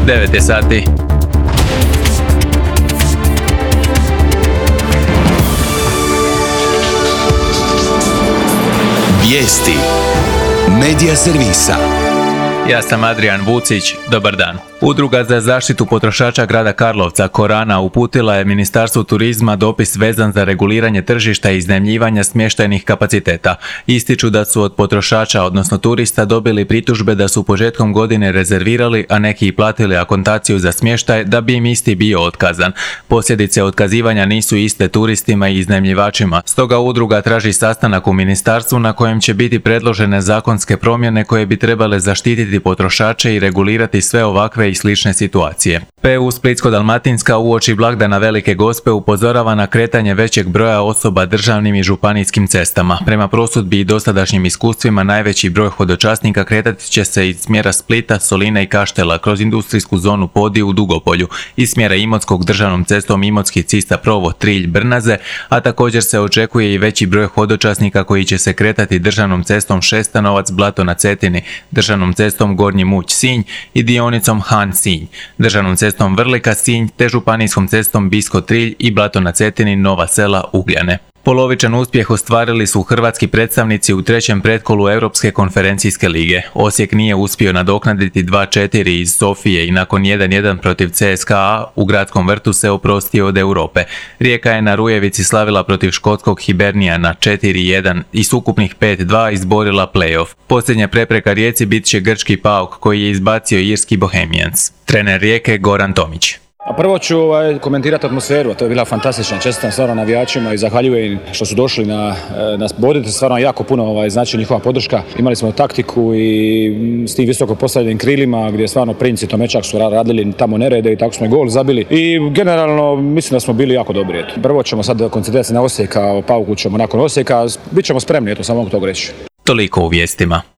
9 je sati. Vijesti Medija servisa. Ja sam Adrian Vucić, dobar dan. Udruga za zaštitu potrošača grada Karlovca, Korana, uputila je Ministarstvu turizma dopis vezan za reguliranje tržišta i iznajmljivanja smještajnih kapaciteta. Ističu da su od potrošača, odnosno turista, dobili pritužbe da su početkom godine rezervirali, a neki i platili akontaciju za smještaj da bi im isti bio otkazan. Posljedice otkazivanja nisu iste turistima i iznajmljivačima, stoga udruga traži sastanak u ministarstvu na kojem će biti predložene zakonske promjene koje bi trebale zaštititi potrošače i regulirati sve ovakve i slične situacije. PU Splitsko-dalmatinska uoči blagdana Velike Gospe upozorava na kretanje većeg broja osoba državnim i županijskim cestama. Prema prosudbi i dosadašnjim iskustvima, najveći broj hodočasnika kretati će se iz smjera Splita, Soline i Kaštela kroz industrijsku zonu Podiju u Dugopolju, iz smjera Imotskog državnom cestom Imotski, Cista, Provo, Trilj, Brnaze, a također se očekuje i veći broj hodočasnika koji će se kretati državnom cestom Šestanovac, Blato na Cetini, državnom cestom Gornji Muć, Sinj i dionicom Han, Sinj, državnom cestom Vrlika, Sinj te županijskom cestom Bisko, Trilj i Blato na Cetini, Nova Sela, Ugljane. Polovičan uspjeh ostvarili su hrvatski predstavnici u trećem pretkolu Europske konferencijske lige. Osijek nije uspio nadoknaditi 2-4 iz Sofije i nakon 1-1 protiv CSKA u gradskom vrtu se oprostio od Europe. Rijeka je na Rujevici slavila protiv škotskog Hibernijana 4-1 i s ukupnih 5-2 izborila play-off. Posljednja prepreka Rijeci bit će grčki PAOK koji je izbacio irski Bohemians. Trener Rijeke Goran Tomić. A prvo ću komentirati atmosferu, a to je bila fantastična. Čestitam stvarno navijačima i zahvaljujem im što su došli na bodite, stvarno jako puno znači njihova podrška. Imali smo taktiku i s tim visoko postavljenim krilima gdje stvarno Princ i Tomečak su radili tamo nerede i tako smo i gol zabili. I generalno mislim da smo bili jako dobri. Prvo ćemo sad koncentrirati se na Osijeka, Pauku ćemo nakon Osijeka, bit ćemo spremni, samo mogu to reći. Toliko u vijestima.